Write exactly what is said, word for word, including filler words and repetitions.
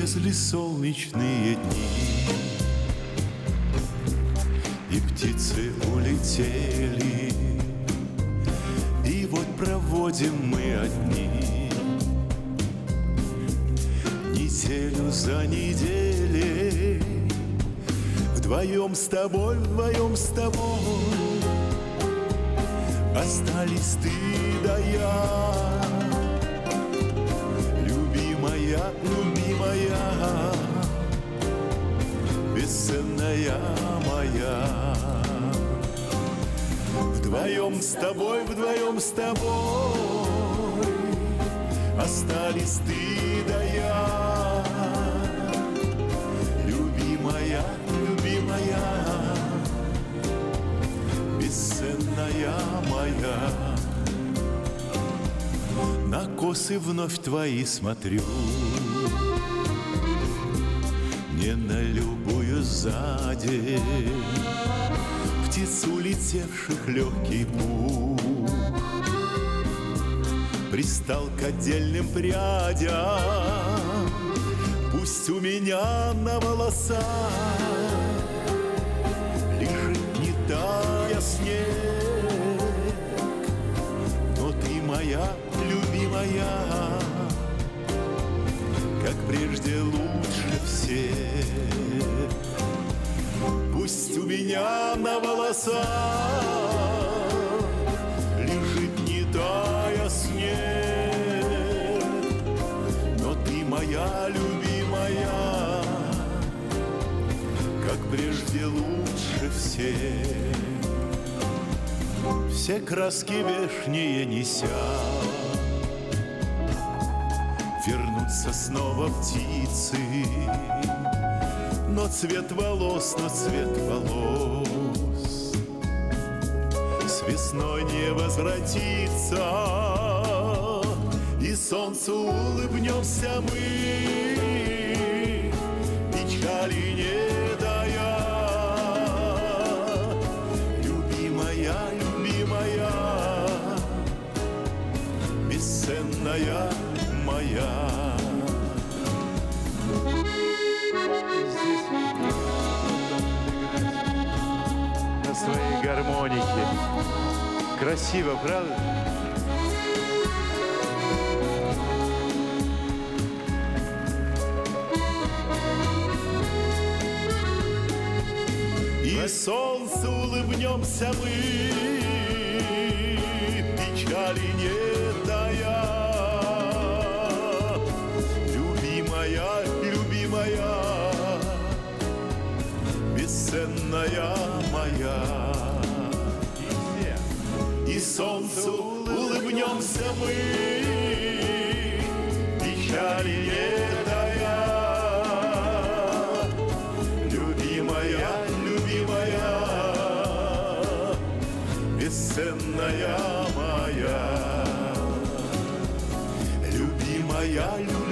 Исчезли солнечные дни, и птицы улетели, и вот проводим мы одни неделю за неделей. Вдвоем с тобой, вдвоем с тобой остались ты да я. Любимая, любимая, бесценная моя. Вдвоем с тобой, вдвоем с тобой остались ты да я. Любимая, любимая, бесценная моя. На косы вновь твои смотрю, не на любую сзади, птиц улетевших легкий пух пристал к отдельным прядям. Пусть у меня на волосах лежит не тая снег, но ты моя любимая, как прежде лучше всех. Пусть у меня на волосах лежит не тая снег, но ты моя любимая, как прежде лучше всех. Все краски вешние неся, вернутся снова птицы, но цвет волос, но цвет волос с весной не возвратится, и солнцу улыбнемся мы, печали не дая. Любимая, любимая, бесценная моя. На своей гармонике. Красиво, правда? И солнцу улыбнемся мы, печали не дая. Любимая, любимая, бесценная моя. И солнцу улыбнемся мы, печали не дая. Любимая, любимая, бесценная моя. Любимая, любимая,